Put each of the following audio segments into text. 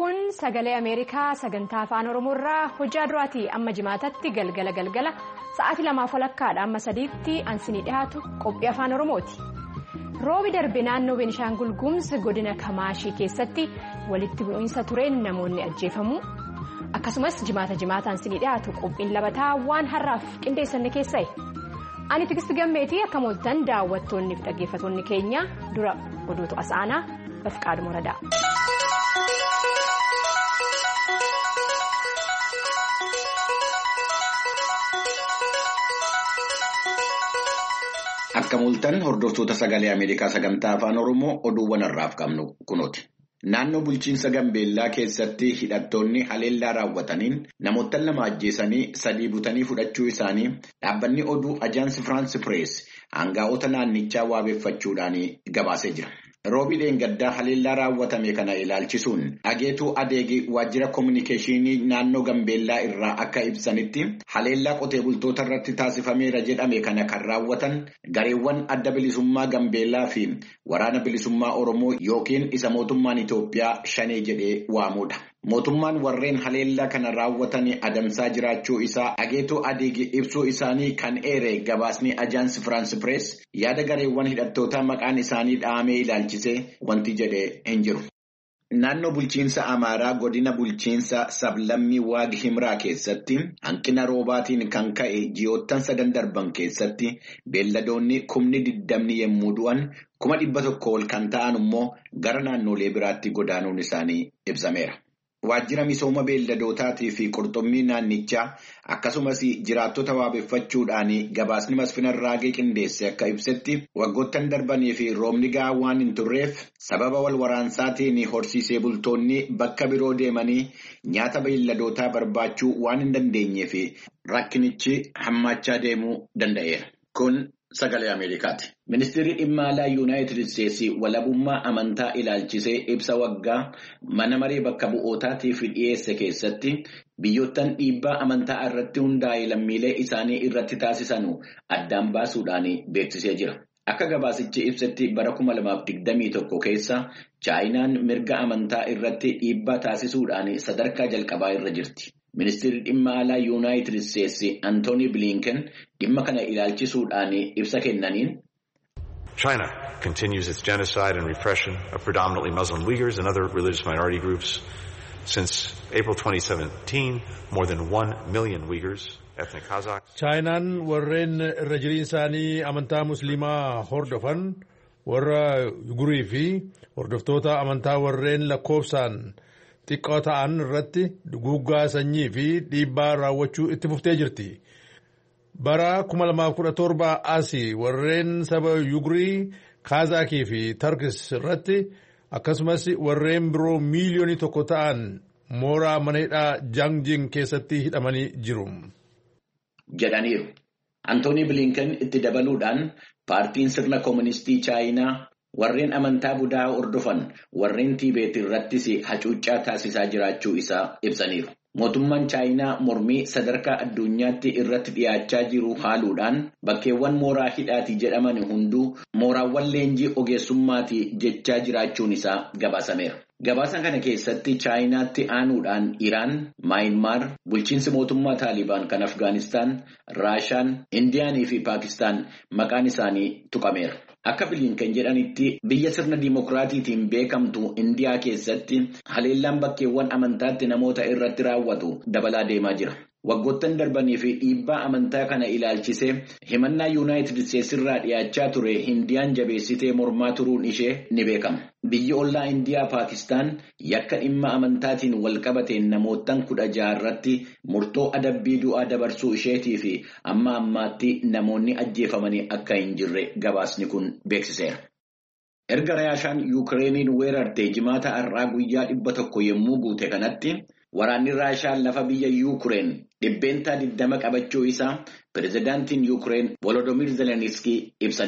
kun sagalee Ameerikaa sagantaa afaan Oromoorraa hojjaa duraatii amma jimaatatti galgala sa'aatii 2:00 amma 3tti ansinii dhiyaatu qophii afaan Oromooti. Roobi darbe naannoo Beenishaangul Gumuz godina Kamaashii keessatti walitti bu'iinsa tureen namoonni ajjeefamu. Akkasumas jimaataan ansinii dhiyaatu qophiin labataa waan har'aaf qindeessanne keessa'e. Ani Tigisti Gammeetii akka mooltan daawwattoonni fi dhaggeeffattoonni keenya dura oduutu as'aanaa Bafqaaduu Moradaa. Akka mooltan hordoftoota sagalee Ameerikaa sagantaa afaan Oromoo oduuwwan har'aaf qabnu kunooti. Naannoo bulchiinsa Gambeellaa keessatti hidhattoonni haleellaa raawwataniin namoota 2 ajjeesanii 3 butanii fudhachuu isaanii dhaabbanni oduu Ajaansi Firaansi Pirees aangaa'ota naannichaa waabeffachuudhaan gabaasee jira. Roobi dheengaddaa haleellaa raawwatame kana ilaalchisuun Ageetuu Adeegii waajjira koominikeeshinii naannoo Gambeellaa irraa akka ibsanitti haleellaa qotee bultoota irratti taasifameera jedhame kana kan raawwatan gareewwan adda bilisummaa Gambeellaa fi waraana bilisummaa Oromoo yookiin isa mootummaan Itoophiyaa shanee jedhee waamudha. Mootummaan warreen haleellaa kana raawwatanii adamsaa jiraachuu isaa Ageetuu Adeegii ibsuu isaanii kan eere gabaasni Ajaansi Firaansi Pirees yaada gareewwan hidhattootaa maqaan isaanii dhahamee ilaalchisee wanti jedhee hin jiru. Naannoo bulchiinsa Amaaraa godina bulchiinsa sablammii Waag Himraa keessatti hanqina roobaatiin kan ka'e ji'oottan 3 darban keessatti beelladoonni 20,000 yommuu du'an 100,000 ol kan ta'an immoo gara naannolee biraatti godaanuun isaanii ibsameera. Waajjira misooma beelladootatii fi qurxummii naannichaa akkasumas jiraattota waabeffachuudhaan gabaasni Masfina Raagee qindeesse akka ibsetti waggoottan darbanii fi roobni gahaa waan hin turreef sababa wal waraansaatiin horsiisee bultoonni bakka biroo deemanii nyaata beelladootaa barbaachuu waan hin dandeenyeef rakkinichi hammaachaa deemuu danda'eera. Kun sagalee Ameerikaati. Ministeerri dhimma alaa Yuunaayitid Isteetsi walabummaa amantaa ilaalchisee ibsa waggaa mana maree bakka bu'ootaatiif dhiyeesse keessatti biyyoottan dhiibbaa amantaa irratti hundaa'e lammiilee isaanii irratti taasisanu addaan baasuudhaan beeksisee jira. Akka gabaasichi ibsetti bara 2021 keessa Chaayinaan mirga amantaa irratti dhiibbaa taasisuudhaan sadarkaa jalqabaa irra jirti. Ministeerri dhimma alaa Yuunaayitid Isteetsi Antoonii Bilinken dhimma kana ilaalchisuudhaan ibsa kennaniin. China continues its genocide and repression of predominantly Muslim Uyghurs and other religious minority groups. Since April 2017, more than 1 million Uyghurs, ethnic Kazakhs. Chaayinaan warreen irra jiriinsaanii amantaa Musliimaa hordofan warra Uygurii fi hordoftoota amantaa warreen lakkoofsaan xiqqoo ta'an irratti duguuggaa sanyii fi dhiibbaa raawwachuu itti fuftee jirti. Bara 2017 asii warreen saba Uygurii, Kazaakii fi Turkis irratti akkasumas warreen biroo miiliyoonii 1 ta'an mooraa mana hidhaa Jangjing keessatti hidhamanii jiru. Jedhaniiru. Antoonii Bilinken itti dabaluudhaan paartiin sirna kooministii Chaayinaa warreen amantaa Budaa hordofan warreen Tiibeet irrattis hacuuccaa taasisaa jiraachuu isaa ibsaniiru. Mootummaan Chaayinaa mormii sadarkaa addunyaatti irratti dhiyaachaa jiru haaluudhaan bakkeewwan mooraa hidhaatii jedhaman hunduu mooraawwan leenjii ogeessummaati jechaa jiraachuun isaa gabaasameera. Gabaasa kana keessatti Chaayinaatti aanuudhaan Iraan, Maayinmaar, bulchiinsi mootummaa Taalibaan kan Afgaanistaan, Raashaan, Indiyaanii fi Paakistaan maqaan isaanii tuqameera. Akka Bilinken jedhanitti biyya sirna dimokiraatiitiin beekamtu Indiyaa keessatti haleellaan bakkeewwan amantaatti namoota irratti raawwatu dabalaa deemaa jira. Waggoottan darbanii fi dhiibbaa amantaa kana ilaalchisee himannaa Yuunaayitid Isteetsi irraa dhiyaachaa ture Indiyaan jabeessitee mormaa turuun ishee ni beekama. Biyyi ollaa Indiyaa Paakistaan yakka dhimma amantaatiin wal qabateen namoottan 16 irratti murtoo adabbii du'aa dabarsuu isheetii fi amma ammaatti namoonni ajjeefamanii akka hin jirre gabaasni kun beeksiseera. Erga Raashaan Yuukireeniin weerartee jimaata har'aa guyyaa 100 yommuu guute kanatti waraanni Raashaan lafa biyya Yuukireen dhibbeentaa 20 qabachuu isaa pirezidaantiin Yuukireen Volodymyr Zeleniskii ibsaniiru.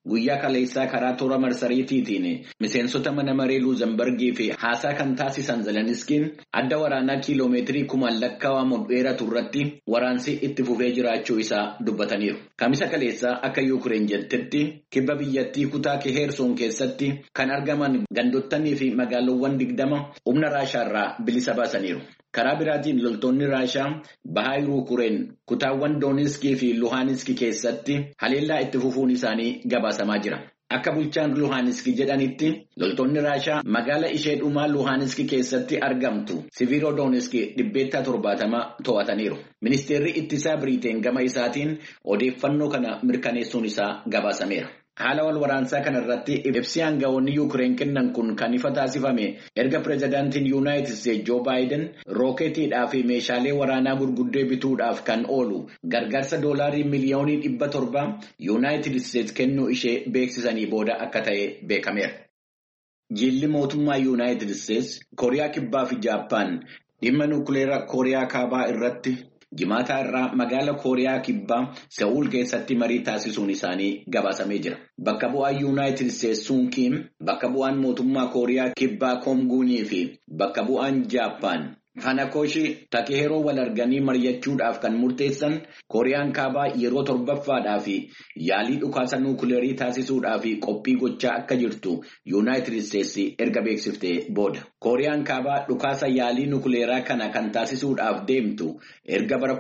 guyyaa kaleessaa karaa toora marsariitiitiin miseensota mana maree Luuzenbergii fi haasaa kan taasisan Zeleniskiin adda waraanaa kiiloomeetirii 1000 lakkaa'amu dheeratu irratti waraansi itti fufee jiraachuu isaa dubbataniiru. Kamisa kaleessaa akka Yuukireen jettetti kibba biyyattii kutaa Kehersoon keessatti kan argaman gandottanii fi magaalawwan 20 humna Raashaarraa bilisa baasaniiru. Karaa biraatiin loltoonni Raashaa bahaa Yuukireen kutaawwan Dooniskii fi Luhaaniskii keessatti haleellaa itti fufuun isaanii gabaasamaa jira. Akka bulchaan Luhaaniskii jedhanitti loltoonni Raashaa magaala ishee dhumaa Luhaaniskii keessatti argamtu Siviiroodoniskii 170 to'ataniiru. Ministeerri ittisaa Biriteen gama isaatiin odeeffannoo kana mirkaneessuun isaa gabaasameera. Haala wal waraansaa kanarratti ibsi aangawoonni Yuukireen kennan kun kan ifa taasifame erga pireezidaantiin Yuunaayitid Isteetsi Joo Baayiden rookeetiidhaa fi meeshaalee waraanaa gurguddoo bituudhaaf kan oolu gargaarsa doolaarii miliyoonii 700 Yuunaayitid Isteetsi kennuu ishee beeksisanii booda akka ta'e beekameera. Jilli mootummaa Yuunaayitid Isteetsi Kooriyaa Kibbaa fi Jaappaan dhimma nuukileeraa Kooriyaa Kaabaa irratti Jimaataa irraa magaala Kooriyaa Kibbaa Sewul keessatti marii taasisuun isaanii gabaasamee jira. Bakka bu'aan Yuunaayitid Isteetsi Suun Kiim, bakka bu'aan mootummaa Kooriyaa Kibbaa Koom Guunii fi bakka bu'aan Jaappaan Hanakoshi Takeheroo wal arganii mari'achuudhaaf kan murteessan Kooriyaan Kaabaa yeroo 7ffaadhaaf yaalii dhukaasa nuukileerii taasisuudhaaf qophii gochaa akka jirtu Yuunaayitid Isteetsi erga beeksiftee booda. Kooriyaan Kaabaa dhukaasa yaalii nuukileeraa kana kan taasisuudhaaf deemtu erga bara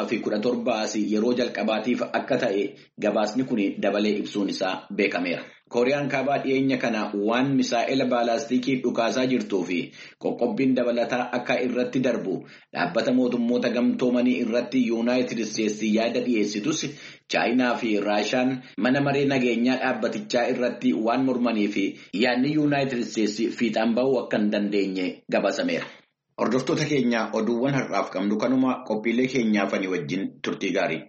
2017 yeroo jalqabaatiif akka ta'e gabaasni kun dabalee ibsuun isaa beekameera. Kooriyaan Kaabaa dhiyeenya kana waan misaa'ela baalaastikii dhukaasaa jirtuu fi qoqqobbiin dabalataa akka irratti darbu dhaabbata mootummoota gamtoomanii irratti Yuunaayitid Isteetsi yaada dhiyeessitus Chaayinaa fi Raashaan mana maree nageenyaa dhaabbatichaa irratti waan mormanii fi yaadni Yuunaayitid Isteetsi fiixaan bahuu akka hin dandeenye gabaasameera. Hordoftoota keenya oduuwwan har'aaf qabnu kanuma qophiilee keenyaafanii wajjin turtii gaarii.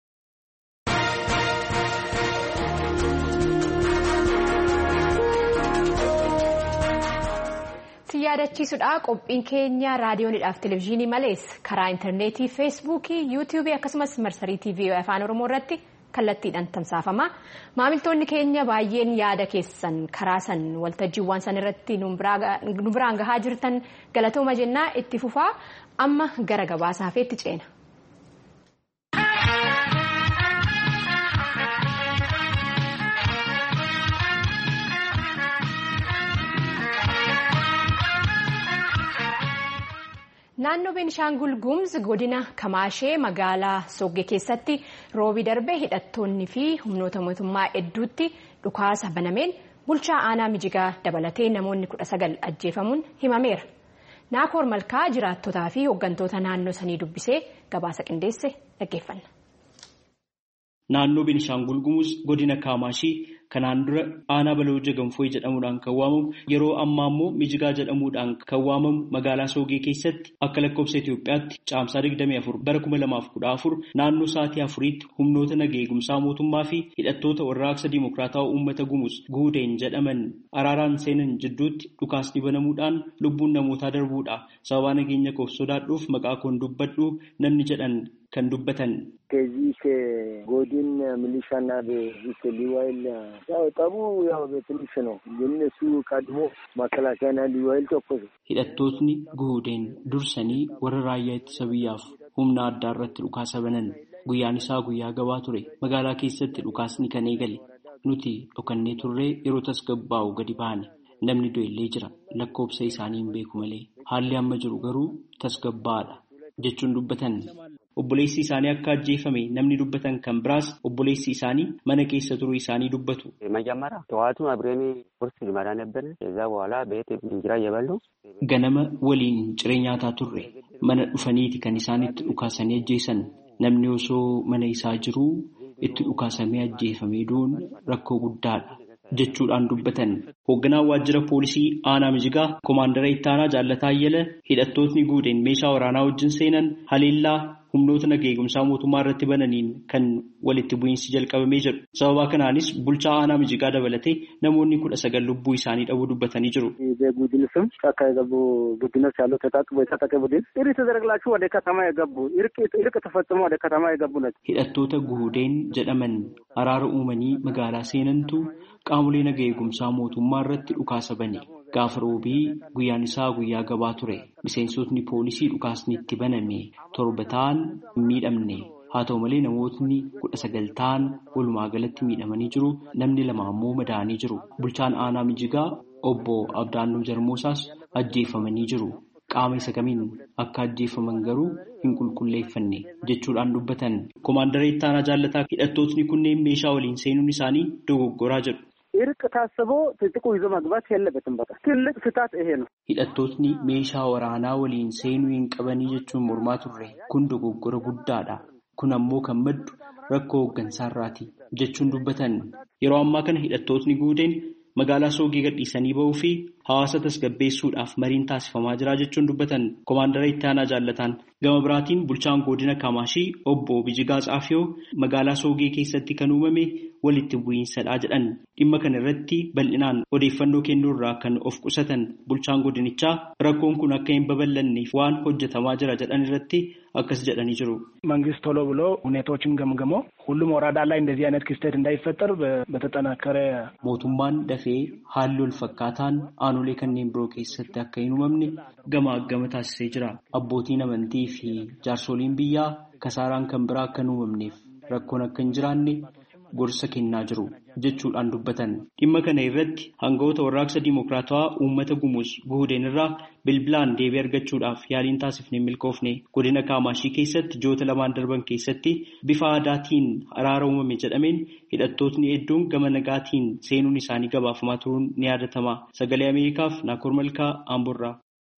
Si yaadachiisudha qophiin keenya raadiyoonidhaaf televezyiinii malees karaa intarneetii feesbuukii yuutuubii akkasumas marsariitii TV afaan oromoo irratti kallattiidhaan tamsaafama. Maamiltoonni keenya baay'een yaada keessan karaa san waltajjiiwwan san irratti nu biraan gahaa jirtan galatooma jennaa itti fufaa amma gara gabaasaafeetti ceena. Naannoo Beenishaangul Gumuz godina Kamaashee magaalaa Soggee keessatti roobi darbee hidhattoonni fi humnoota mootummaa hedduutti dhukaasa banameen bulchaa aanaa Mijigaa dabalatee namoonni 19 ajjeefamuun himameera. Naakoor Malkaa jiraattotaa fi hooggantoota naannoo sanii dubbisee gabaasa qindeesse dhaggeeffanna. Naannoo Beenishaangul Gumuz godina Kamaashee kanaan dura aanaa Balooja Ganfooy jedhamuudhaan kan waamamu yeroo ammaa immoo Mijigaa jedhamuudhaan kan waamamu magaalaa Soogee keessatti akka lakkoofsa Itoophiyaatti caamsaa 24 bara 2014 naannoo sa'aatii 4tti humnoota nagaa eegumsaa mootummaa fi hidhattoota warraaqsa Dimokiraatawaa Uummata Gumuz Guudeen jedhaman araaraan seenan jidduutti dhukaasni banamuudhaan lubbuun namootaa darbuudha. Sababa nageenya koof sodaadhuuf maqaa koon dubbadhu namni jedhan kan dubbatan. ከዚህ ጎድን ሚሊሻና በኢትዮጵያ ሊዋይል ያው ጠቡ ያው በትንሽ ነው የነሱ ቀድሞ መከላከያና ሊዋይል ተቆዘ hidhattootni Guudeen dursanii warra raayyaa ittisa biyyaaf humna addaa irratti dhukaasa banan guyyaan isaa guyyaa gabaa ture magaalaa keessatti dhukaasni kan eegale nuti dhokannee turree yeroo tasgabbaa'u gadi baane namni du'ellee jira lakkoofsa isaanii hin beeku malee haalli amma jiru garuu tasgabbaa'aadha jechuun dubbatan. Obboleessi isaanii akka ajjeefame namni dubbatan kan biraas obboleessi isaanii mana keessa turuu isaanii dubbatu. Ganama waliin ciree nyaataa turre mana dhufaniiti kan isaanitti dhukaasanii ajjeesan namni osoo mana isaa jiruu itti dhukaasamee ajjeefamee duun rakkoo guddaadha jechuudhaan dubbatan. Hoogganaan waajjira poolisii aanaa Mijigaa Koomaandara Ittaanaa Jaallataa Ayyala hidhattootni Guudeen meeshaa waraanaa wajjin seenan haleellaa humnoota nagaa eegumsaa mootummaa irratti bananiin kan walitti bu'iinsi jalqabamee jedhu. Sababa kanaanis bulchaa aanaa Mijigaa dabalatee namoonni 19 lubbuu isaanii dhabuu dubbatanii jiru. ቡድን ስም ጫካ የገቡ ቡድኖች ያሉ ተጣጥቦ የታጠቀ ቡድን እርቅ ተደረገላችሁ ወደ ከተማ የገቡ እርቅ ተፈጽሞ ወደ ከተማ የገቡ ናቸው። Hidhattoota guudeen jedhaman araara uumanii magaalaa seenantu qaamolee nagaa eegumsaa mootummaa irratti dhukaasa bane. Gaafa roobii guyyaan isaa guyyaa gabaa ture. Miseensotni poolisii dhukaasni itti baname 7 ta'an miidhamne. Haa ta'u malee namootni 19 ta'an walumaa galatti miidhamanii jiru. Namni 2 ammoo madaa'anii jiru. Bulchaan aanaa Mijigaa obbo Abdaannoo Jarmoosaas ajjeefamanii jiru. Qaama isa kamiin akka ajjeefaman garuu hin qulqulleeffanne jechuudhaan dubbatan. Koomaandarii Ittaanaa Jaallataa hidhattootni kunneen meeshaa waliin seenuun isaanii dogoggoraa jedhu. እርቅ ታስቦ ትጥቁ ይዞ መግባት የለበትም። በቃ ትልቅ ስህተት ይሄ ነው። Hidhattootni meeshaa waraanaa waliin seenuu hin qabanii jechuun mormaa turre. Kun dogoggora guddaadha. Kun ammoo kan maddu rakkoo hooggansaarraati jechuun dubbatan. Yeroo ammaa kana hidhattootni guudeen magaalaa Soogee gadhiisanii ba'uu fi hawaasa tasgabbeessuudhaaf mariin taasifamaa jira jechuun dubbatan. Koomaandarii Ittaanaa Jaallataan gama biraatiin bulchaan godina Kamaashii obbo Bijigaa Tsaafiyoo magaalaa Soogee keessatti kan uumame walitti bu'iinsadha jedhan. Dhimma kana irratti bal'inaan odeeffannoo kennuu irraa kan of qusatan bulchaan godinichaa rakkoon kun akka hin babal'anneef waan hojjetamaa jira jedhan irratti akkas jedhanii jiru. መንግስት ቶሎ ብሎ ሁኔታዎችን ገምግሞ ሁሉም ወረዳ ላይ እንደዚህ አይነት ክስተት እንዳይፈጠር በተጠናከረ mootummaan dafee haalli wal fakkaataan aanolee kanneen biroo keessatti akka hin uumamne gama taasisee jira. Abbootiin amantii fi jaarsoliin biyyaa kasaaraan kan biraa akka hin uumamneef rakkoon akka hin jiraanne gorsa kennaa jiru jechuudhaan dubbatan. Dhimma kana irratti hangawoota warraaqsa Dimookiraatawaa uummata Gumuz Guhudeen irraa bilbilaan deebii argachuudhaaf yaaliin taasifnee milkoofne. Godina Kaamaashii keessatti ji'oota 2 darban keessatti bifa aadaatiin araara uumame jedhameen hidhattootni hedduun gama nagaatiin seenuun isaanii gabaafamaa turuun ni yaadatama. Sagalee Ameerikaaf Naakoor Malkaa Amboorraa.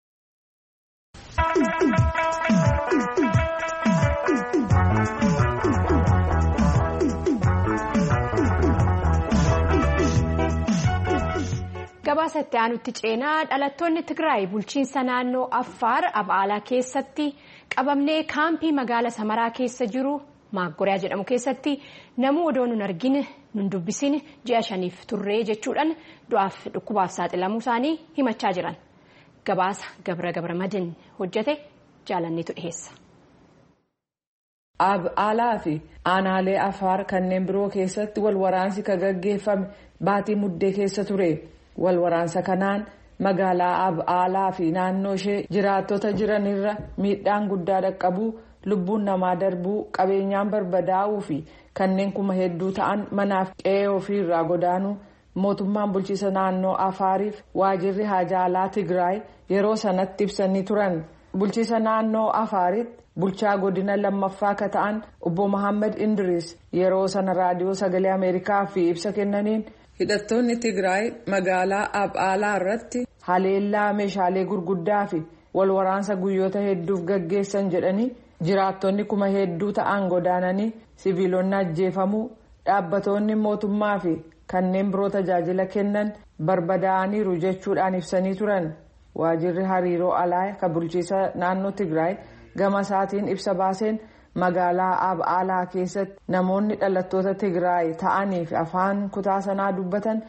Gabaasa itti aanutti ceenaa dhalattoonni Tigraay bulchiinsa naannoo Affaar Abaalaa keessatti qabamnee kaampii magaalaa Samaraa keessa jiru Maaggoriyaa jedhamu keessatti namuu odoo nun argin nun dubbisin ji'a 5 turree jechuudhaan du'aaf dhukkubaaf saaxilamuu isaanii himachaa jiran. Gabaasa Gabra Madin hojjete jaalannitu dhiheessa. Abaalaa fi aanaalee Affaar kanneen biroo keessatti wal waraansi kan gaggeeffame baatii muddee keessa ture. Wal waraansa kanaan magaalaa Abaalaa fi naannoo ishee jiraattota jiranirra miidhaan guddaa dhaqqabuu, lubbuun namaa darbuu, qabeenyaan barbadaa'uu fi kanneen kuma hedduu ta'an manaaf qe'ee ofiirraa godaanuu mootummaan bulchiisa naannoo Afaariif waajirri haajaalaa Tigraay yeroo sanatti ibsanii turan. Bulchiisa naannoo Afaaritti bulchaa godina lammaffaa ka ta'an obbo Mohaammed Indiriis yeroo sana raadiyoo sagalee Ameerikaaf ibsa kennaniin. Hidhattoonni Tigraay magaalaa Abaalaa irratti haleellaa meeshaalee gurguddaa fi wal waraansa guyyoota hedduuf gaggeessan jedhanii jiraattonni kuma hedduu ta'an godaananii siviilonni ajjeefamuu, dhaabbatoonni mootummaa fi kanneen biroo tajaajila kennan barbadaa'aniiru jechuudhaan ibsanii turan. Waajirri hariiroo alaa kan bulchiisa naannoo Tigraay gama isaatiin ibsa baaseen magaalaa Abaalaa keessatti namoonni dhalattoota Tigraay ta'anii fi afaan kutaa sanaa dubbatan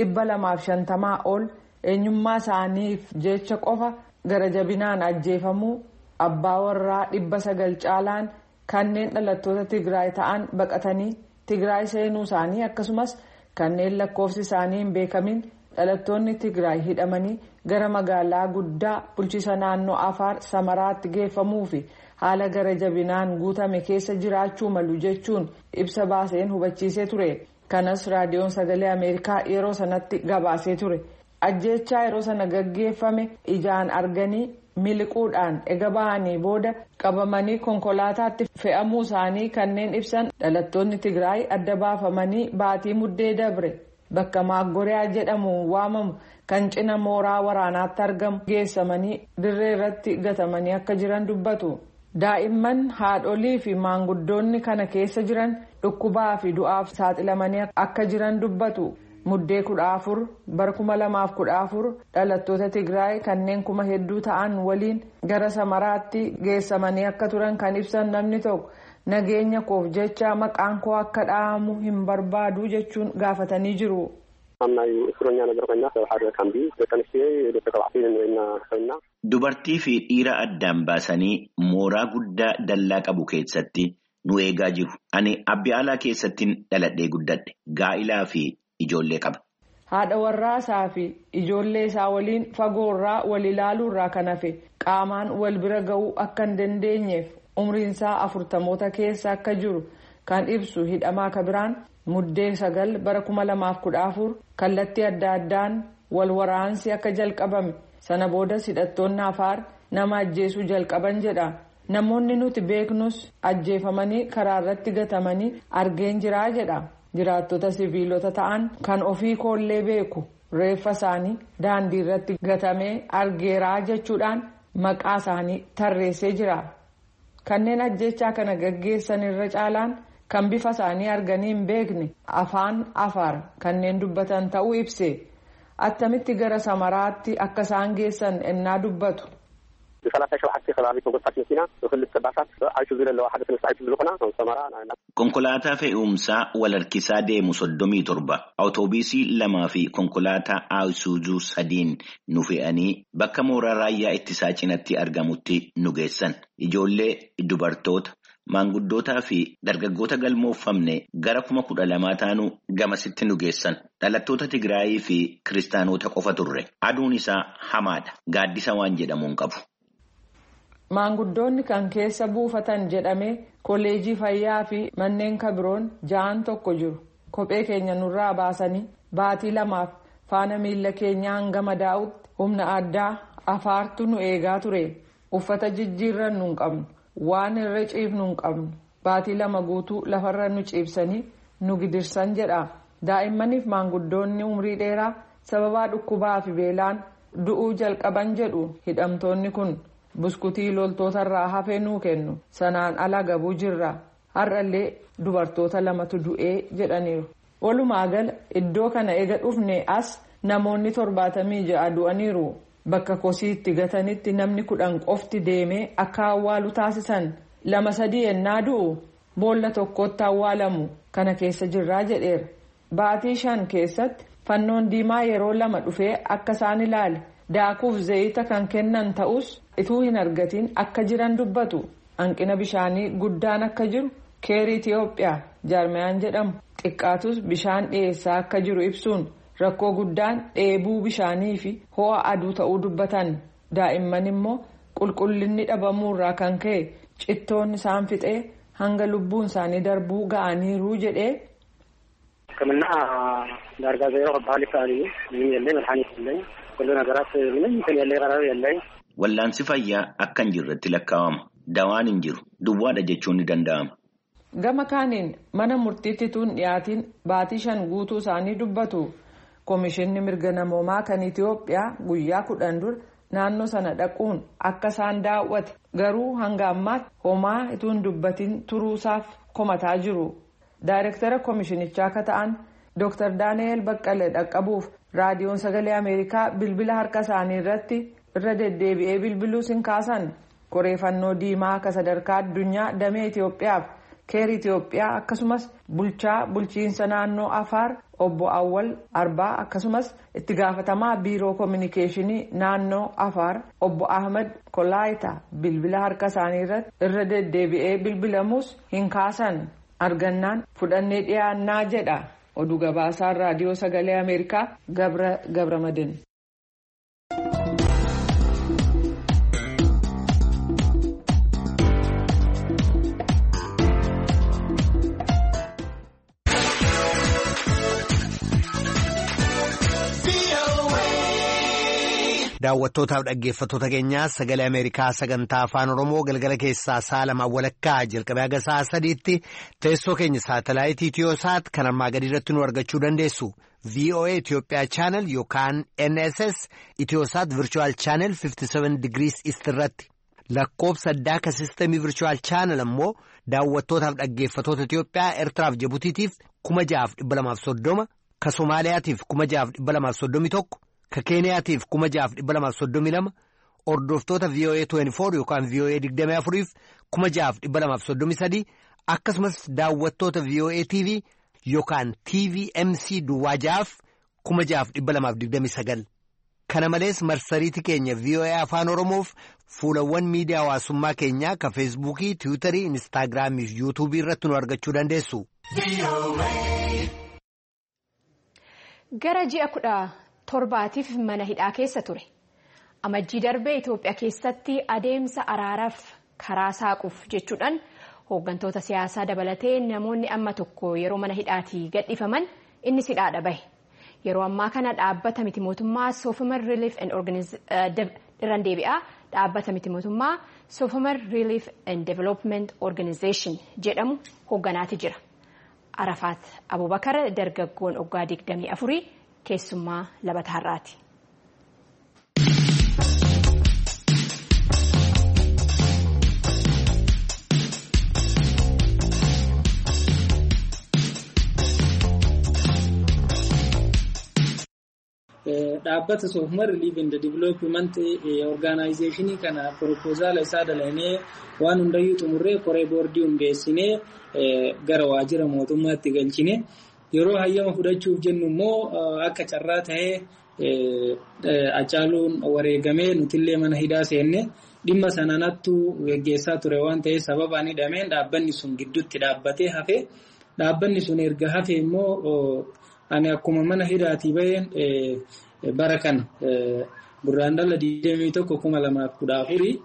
250 ol eenyummaa isaaniif jecha qofa gara jabinaan ajjeefamuu, abbaa warraa 900 caalaan kanneen dhalattoota Tigraay ta'an baqatanii Tigraay seenuu isaanii akkasumas kanneen lakkoofsi isaanii hin beekamin dhalattoonni Tigraay hidhamanii gara magaalaa guddaa bulchiisa naannoo Afaar Samaraatti geeffamuu fi haala gara jabinaan guutame keessa jiraachuu malu jechuun ibsa baaseen hubachiisee ture. Kanas raadiyoon sagalee Ameerikaa yeroo sanatti gabaasee ture. Ajjeechaa yeroo sana gaggeeffame ijaan arganii miliquudhaan ega bahanii booda qabamanii konkolaataatti fe'amuu isaanii kanneen ibsan dhalattoonni Tigraay adda baafamanii baatii muddee dabre bakka Maaggoriyaa jedhamuun waamamu kan cina mooraa waraanaatti argamu geessamanii dirree irratti gatamanii akka jiran dubbatu. Daa'imman haadholii fi maanguddoonni kana keessa jiran dhukkubaa fi du'aaf saaxilamanii akka jiran dubbatu. muddee 14 bara 2014 dhalattoota Tigraay kanneen kuma hedduu ta'an waliin gara Samaraatti geessamanii akka turan kan ibsan namni tokko nageenya koof jecha maqaan koo akka dhaamu hin barbaadu jechuun gaafatanii jiru. Dubartii fi dhiira addaan baasanii mooraa guddaa dallaa qabu keessatti nu eegaa jiru. Ani Abiyaalaa keessattiin dhaladhee guddadhe. Gaa'ilaa fi ijoollee qaba. Haadha warraasaa fi ijoollee isaa waliin fagoorraa wal ilaaluurraa kan hafe qaamaan wal bira ga'uu akka hin dandeenyeef umriin isaa 40 keessa akka jiru kan ibsu hidhamaa kabiraan muddee 9 bara 2014 kallattii adda addaan wal waraansi akka jalqabame sana boodas hidhattoonni Afaar nama ajjeesuu jalqaban jedha. Namoonni nuti beeknus ajjeefamanii karaa irratti gatamanii argeen jiraa jedha. Jiraattota siviilota ta'an kan ofii koollee beeku reeffa isaanii daandii irratti gatamee argeeraa jechuudhaan maqaa isaanii tarreessee jira. Kanneen ajjechaa kana gaggeessan irra caalaan kan bifa isaanii arganii hin beekne afaan Afaar kanneen dubbatan ta'uu ibse. Attamitti gara Samaraatti akka isaan geessan ennaa dubbatu. Konkolaataa fe'umsaa wal harkisaa deemu 37 awutoobisii 2 fi konkolaataa Isuuzuu 3 nu fe'anii bakka mooraa raayyaa ittisaa cinatti argamutti nu geessan. Ijoollee, dubartoota, maanguddootaa fi dargaggoota galmoofamne gara 12,000 taanu gamasitti nu geessan. Dhalattoota Tigraayii fi kiristaanota qofa turre. Aduun isaa hamaadha. Gaaddisa waan jedhamuun qabu. Maanguddoonni kan keessa buufatan jedhamee kolleejii fayyaa fi manneen kabiroon 6 jiru. Kophee keenya nurraa baasanii baatii 2 faana miila keenya hanga madaa'utti humna addaa Afaartu nu eegaa ture. Uffata jijjiirran nu hin qabnu. Waan irra ciifnu hin qabnu. Baatii 2 guutuu lafarra nu ciibsanii nu gidirsan jedha. Daa'immaniif maanguddoonni umrii dheeraa sababaa dhukkubaa fi beelaan du'uu jalqaban jedhu hidhamtoonni kun. Buskutii loltootarraa hafee nuu kennu sanaan ala gabuu jirra. Har'allee dubartoota 2tu du'ee jedhaniiru. Walumaa gala iddoo kana eega dhufne as namoonni 76 du'aniiru. Bakka kosiitti gatanitti namni 10 qofti deemee akka awwaalu taasisan 2-3 ennaa du'u boolla tokkotti awwaalamu kana keessa jirraa jedheera. Baatii 5 keessatti fannoon diimaa yeroo 2 dhufee akka isaan ilaale daakuuf zayita kan kennan ta'us ituu hin argatiin akka jiran dubbatu. Hanqina bishaanii guddaan akka jiru keerii Itiyoophiyaa jaarmayaan jedhamu xiqqaatus bishaan dhiyeessaa akka jiru ibsuun rakkoo guddaan dheebuu bishaanii fi ho'a aduu ta'uu dubbatan. Daa'imman immoo qulqullinni dhabamuurraa kan ka'e cittoonni isaan fixee hanga lubbuun isaanii darbuu ga'aniiru jedhee. ሕክምና ዳርጋ ዘይሮ ባሊ ካሊ ምን የለኝ መድኃኒት የለኝ ሁሉ ነገራት ምንም እንትን የለኝ ቀራር የለኝ Wallaansi fayyaa akka hin jirretti lakkaawama. Dawaan hin jiru. Duwwaadha jechuun ni danda'ama. Gama kaaniin mana murtiitti tun dhiyaatiin baatii 5 guutuu isaanii dubbatu. Komishinni mirga namoomaa kan Itiyoophiyaa guyyaa 10 dura naannoo sana dhaquun akka isaan daawwate garuu hanga ammaatti homaa ituun dubbatiin turuusaaf komataa jiru. Daayirektara komishinichaa akka ta'an Dr. Daani'eel Baqqalee dhaqqabuuf raadiyoon sagalee Ameerikaa bilbila harka isaanii irratti irra deddeebi'ee bilbiluus hin kaasan. Koreeffannoo diimaa akka sadarkaa addunyaa damee Itiyoophiyaaf keerii Itiyoophiyaa akkasumas bulchiinsa naannoo Afaar obbo Awwal Arbaa akkasumas itti gaafatamaa biiroo koominikeeshinii naannoo Afaar obbo Ahmed Kolaayita bilbila harka isaanii irratti irra deddeebi'ee bilbilamus hin kaasan. Argannaan fudhannee dhiyaannaa jedha oduu gabaasaan raadiyoo sagalee Ameerikaa Gabra Madin. Daawwattootaaf dhaggeeffattoota keenyaa sagalee Ameerikaa sagantaa afaan Oromoo galgala keessaa sa'a 2 walakkaa jalqabee haga sa'a 3tti teessoo keenya saatalaayitii Itiyoosaat kan armaa gadii irratti nu argachuu dandeessu. VOA Itiyoophiyaa Channel yookaan NSS Itiyoosaat Virtual Channel 57 degrees East irratti. Lakkoobsa addaa ka sistemii Virtual Channel ammoo daawwattootaaf dhaggeeffattoota Itiyoophiyaa Eertiraaf Jibutiitiif 6,230 ka Somaaliyaatiif 6,231, ka Keeniyaatiif 6,232, hordoftoota VOA 24 yookaan VOA 24f 6,233 akkasumas daawwattoota VOA TV yookaan TVMC duwwaa 6,229. Kana malees marsariitii keenya VOA Afaan Oromoof fuulawwan miidiyaa hawaasummaa keenyaa ka Feesbuukii, Tiwiitarii, Inistaagiraamii fi Yuutuubii irratti nu argachuu dandeessu. Gara ji'a 17tiif mana hidhaa keessa ture. Amajjii darbee Itoophiyaa keessatti adeemsa araaraaf karaa saaquuf jechuudhaan hooggantoota siyaasaa dabalatee namoonni amma tokko yeroo mana hidhaatii gadhiifaman inni hidhaadha bahe. Yeroo ammaa kana dhaabbata miti mootummaa Soofumar Relief and Development Organization jedhamu hoogganaati jira. Arafaat Abubakar dargaggoon waggaa 24 keessummaa labataa har'aati. Dhaabbata Soofumar Relief and Development Organization kana proposal isaa dalanee waan hundayyuu xumurree koree boordii hundeessinee gara waajjira mootummaatti galchine yeroo hayyama fudhachuuf jennu immoo akka carraa ta'ee Acaaluun wareegamee nutillee mana hidhaa seenne dhimma sananattu geggeessaa ture waan ta'eef sababaan hidhameen dhaabbanni sun gidduutti dhaabbatee hafe dhaabbanni sun erga hafe immoo ani akkuma mana hidhaatii baheen bara kana Gurraandhala 21,2014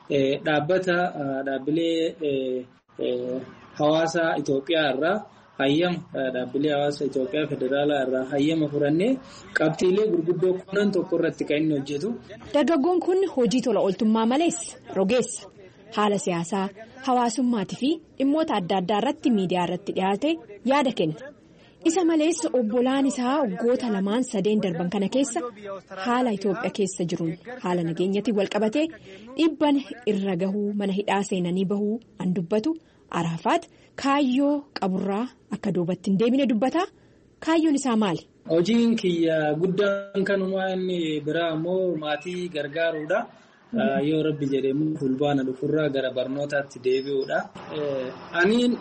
dhaabbilee hawaasa Itoophiyaa irraa hayyama dhaabbilee hawaasa Itoophiyaa federaalaa irraa hayyama furannee qabxiilee gurguddoo 11 irratti kan inni hojjetu. Dargaggoon kun hojii tola ooltummaa malees rogeessa haala siyaasaa hawaasummaatii fi dhimmoota adda addaa irratti miidiyaa irratti dhiyaate yaada kenna. Isa malees obbolaan isaa waggoota 2-3 darban kana keessa haala Itoophiyaa keessa jiruun haala nageenyaatiin wal qabatee dhibban irra gahuu mana hidhaa seenanii bahuu an dubbatu Arafaat kaayyoo qaburraa akka duubatti hin deemine dubbata. Kaayyoon isaa maali? Hojiin kiyya guddaan kanumaa inni biraa immoo maatii gargaaruudha. Yoo rabbi jedhee fulbaana dhufurraa gara barnootaatti deebi'uudha. Aniin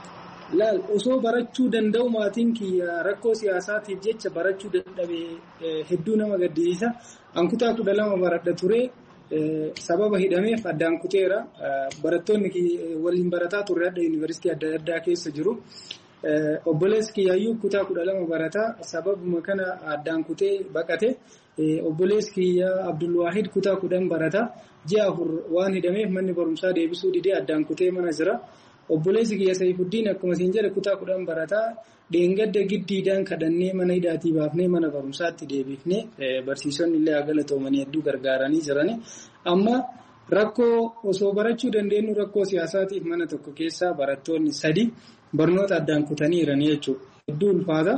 osoo barachuu danda'u maatiin kiyya rakkoo siyaasaatiif jecha barachuu dadhabee hedduu nama gaddisiisa. Ankutaa 12 baradha ture. Sababa hidhameef addaan kuteera. Barattoonni waliin barataa turre adda yuunivarsiitii adda addaa keessa jiru. Obboleessi kiyyayyuu kutaa 12 barataa sababuma kana addaan kutee baqate. Obboleessi kiyyaa Abdulwaahid kutaa 10 barataa ji'a 4 waan hidhameef manni barumsaa deebisuu didee addaan kutee mana jira. Obboleessi kiyya Sayfuddiin akkuma isin jedhe kutaa 10 barataa dheengadda giddiidhaan kadhannee mana hidhaatii baafnee mana barumsaatti deebifnee barsiisonni illee agalaatoomanii hedduu gargaaranii jirani. Amma rakkoo osoo barachuu dandeenyu rakkoo siyaasaatiif mana tokko keessaa barattoonni 3 barnoota addaan kutaniirani jechuudha. Hedduu ulfaata.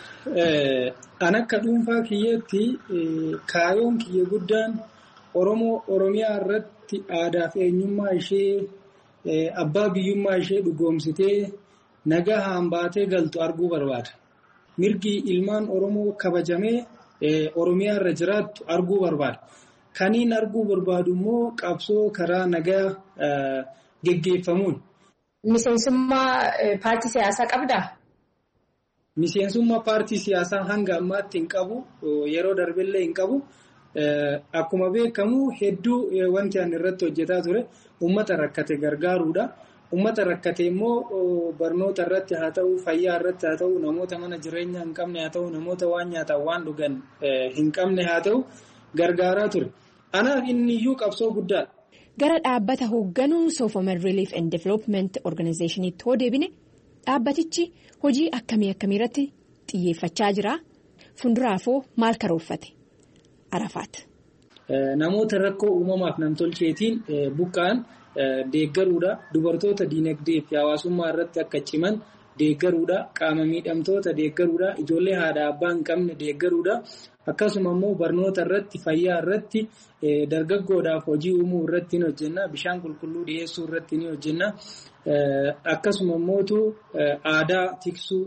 An akka dhuunfaa kiyyeetti kaayoon kiyya guddaan Oromiyaa irratti aadaa fi eenyummaa ishee abbaa biyyummaa ishee dhugoomsitee nagaa hambaatee galtu arguu barbaada. Mirgi ilmaan Oromoo kabajamee Oromiyaa irra jiraattu arguu barbaada. Kaniin arguu barbaadu immoo qabsoo karaa nagaa geggeeffamuun. Miseensummaa paartii siyaasaa qabdaa? Miseensummaa paartii siyaasaa hanga ammaatti hin qabu. Yeroo darbillee hin qabu. Akkuma beekamu hedduu wanti ani irratti hojjetaa ture uummata rakkate gargaaruudha. Uummata rakkate immoo barnoota irratti haa ta'u, fayyaa irratti haa ta'u, namoota mana jireenyaa hin qabne haa ta'u, namoota waan nyaatan waan dhugan hin qabne haa ta'u gargaaraa ture. Anaaf inni iyyuu qabsoo guddaadha. Gara dhaabbata hoogganuu Soofumar Relief and Development Organizationitti hoo deebine dhaabbatichi hojii akkamii irratti xiyyeeffachaa jira? Fuulduraafoo maal karoorfate? Arafaat. Namoota rakkoo uumamaaf namtolcheetiin buqqa'an deeggaruudha. Dubartoota diinagdee fi hawaasummaa irratti akka ciman deeggaruudha. Qaama miidhamtoota deeggaruudha. Ijoollee haadha abbaa hin qabne deeggaruudha. Akkasuma immoo barnoota irratti fayyaa irratti dargaggoodhaaf hojii uumuu irratti ni hojjenna. Bishaan qulqulluu dhiyeessuu irratti ni hojjenna. Akkasuma immoo aadaa tiksuu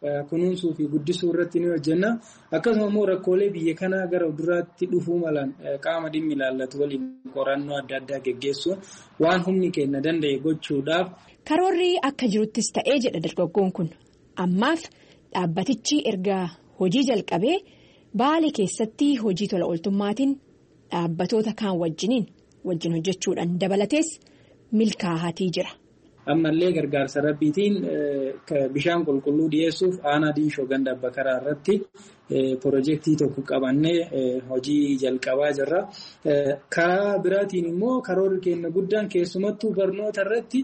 kunuunsuu fi guddisuu irratti ni hojjenna. Akkasuma immoo rakkoolee biyya kanaa gara duraatti dhufuu malan qaama dhimmi ilaallatu waliin qorannoo adda addaa geggeessuun waan humni keenya danda'e gochuudhaaf. Karoorri akka jiruttis ta'ee jedha dargaggoon kun ammaaf dhaabbatichi erga hojii jalqabee Baalee keessatti hojii tola ooltummaatiin dhaabbatoota kaan wajjin hojjechuudhaan dabalatees milkaa'atii jira. Ammallee gargaarsa rabbiitiin bishaan qulqulluu dhiyeessuuf aanaa diinshoo ganda abba karaa irratti piroojeektii tokko qabannee hojii jalqabaa jirra. Karaa biraatiin immoo karoorri keenya guddaan keessumattuu barnoota irratti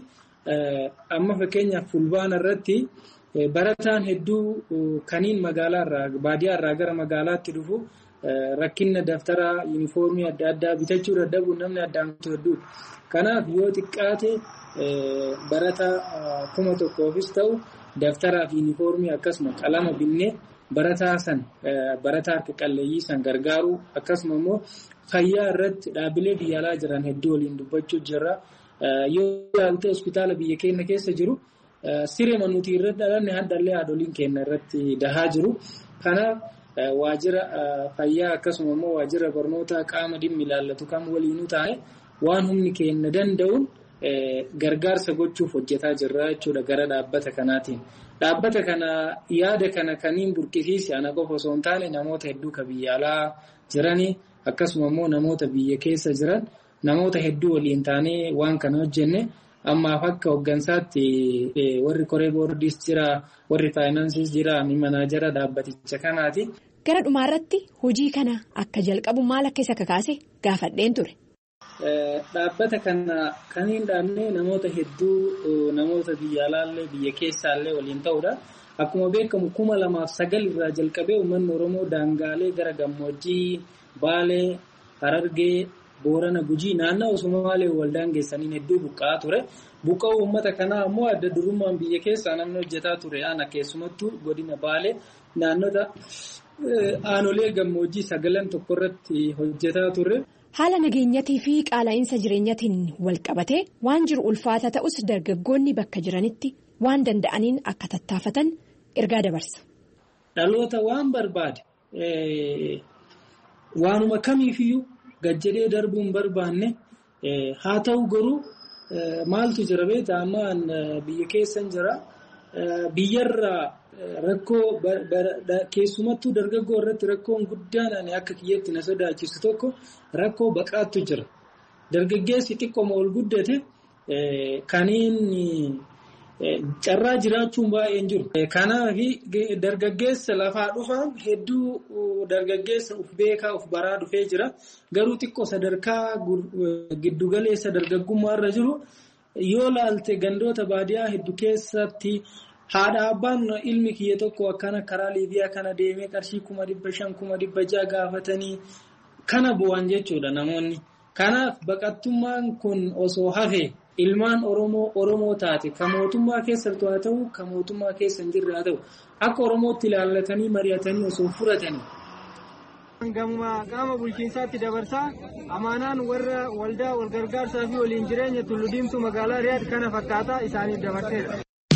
amma fakkeenyaaf fulbaana irratti barataan hedduu kaniin magaalaa irraa baadiyyaa irraa gara magaalaatti dhufu rakkina daftaraa yuunifoormii adda addaa bitachuu dadhabuun namni addaan hedduudha. Kanaaf yoo xiqqaate barataa 1,000 ta'u daftaraa fi yuunifoormii akkasuma qalama binnee barataa harka qalleeyyii san gargaaru akkasuma immoo fayyaa irratti dhaabbilee biyya alaa jiran hedduu waliin dubbachuu jirra. Yoo ilaalte hospitaala biyya keenya keessa jiru siree manuutii irra dhalanne haddallee haadholiin keenya irratti dahaa jiru. Kanaaf waajjira fayyaa akkasuma immoo waajjira barnootaa qaama dhimmi ilaallatu kam waliinuu taa'e waan humni keenya danda'uun gargaarsa gochuuf hojjetaa jirra jechuudha gara dhaabbata kanaatiin. Dhaabbata kana yaada kana kaniin burqisiise ana qofa osoo hin taane namoota hedduu ka biyya alaa jiranii akkasuma immoo namoota biyya keessa jiran namoota hedduu waliin taanee waan kana hojjenne ammaaf akka hooggansaatti warri koree boordiis jira warri faayinaansiis jira manaajara dhaabbaticha kanaati. Gara dhumaarratti hojii kana akka jalqabu maal akka isa kakaase gaafadheen ture. Dhaabbata kana kaniin dhaabnee namoota hedduu namoota biyya alaallee biyya keessaallee waliin ta'uudha. Akkuma beekamu 2009 irraa jalqabee uummanni Oromoo daangaalee gara gammoojjii Baalee, Harargee, Boorana, Gujii naannoo Somaalee wal daangeessaniin hedduu buqqa'aa ture. Buqqa'uu uummata kanaa immoo adda durummaan biyya keessaa namni hojjetaa ture. Ana keessumattuu godina Baalee naannota aanolee gammoojjii 9 tokko irratti hojjetaa ture. Haala nageenyatii fi qaala'insa jireenyatiin wal qabatee waan jiru ulfaata ta'us dargaggoonni bakka jiranitti waan danda'aniin akka tattaafatan ergaa dabarsa. Dhaloota waan barbaade waanuma kamiifiyyuu gajjedhee darbuun barbaanne haa ta'u garuu maaltu jira beektaa ammaan biyya keessan jira biyyarraa rakkoo keessumattuu dargaggoo irratti rakkoon guddaan ani akka kiyyetti na sodaachisu tokko rakkoo baqaattu jira. Dargaggeessi xiqqooma ol guddate kaniin carraa jiraachuun baay'een jiru. Kanaaf dargaggeessa lafaa dhufaan hedduu dargaggeessa uf beekaa uf baraa dhufee jira. Garuu xiqqoo sadarkaa giddugaleessa dargaggummaa irra jiru yoo laalte gandoota baadiyyaa hedduu keessatti haadha abbaan ilmi kiyya tokko akkana karaa Liibiyaa kana deemee qarshii 500,000 gaafatanii kana bu'an jechuudha namoonni. Kanaaf baqattummaan kun osoo hafee ilmaan Oromoo taate kan mootummaa keessattuu haa ta'u kan mootummaa keessa hin jirre haa ta'u akka Oromootti ilaallatanii mari'atanii osoo furatanii. Qaama bulchiinsaatti dabarsaa amaanaan warra waldaa wal gargaarsaa fi waliin jireenya Tullu Diimtuu magaalaa Riyaad kana fakkaataa isaaniif dabarteera.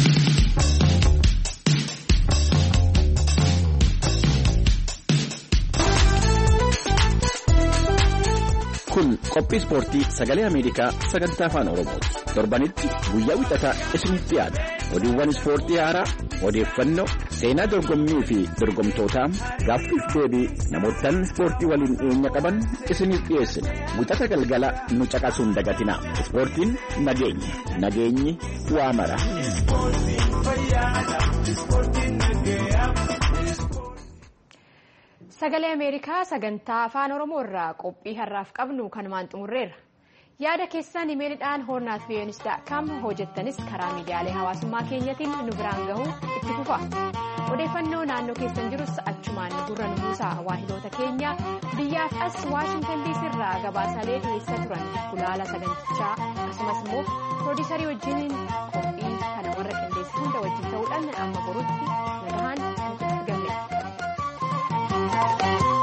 Kun qophii ispoortii sagalee Ameerikaa sagantaa afaan Oromooti. Torbanitti guyyaa wixataa isiniif dhiyaata. Oduuwwan ispoortii haaraa, odeeffannoo, seenaa dorgommii fi dorgomtootaa, gaaffiif deebii namootaan ispoortii waliin dhiyeenya qaban isiniif dhiyeessina. Wixata galgala nu caqasuun dagatina. Ispoortiin nageenya. Nageenyi waa mara. Sagalee Ameerikaa sagantaa afaan Oromoo irraa qophii har'aaf qabnu kanumaan xumurreerra. Yaada keessan imeeliidhaan hornaat.com hojjettanis karaa miidiyaalee hawaasummaa keenyatiin nu biraan gahuu itti fufa. Odeeffannoo naannoo keessan jirus achumaan gurra nu buusaa waahiloota keenya biyyaaf as Waashingtan DC irraa gabaasaalee dhiyeessaa turan gulaala sagantichaa akkasumas immoo piroodiisarii wajjin qophii kana warra qindeessu hunda wajjin ta'uudhaan amma borutti nagahaan nuti gamne.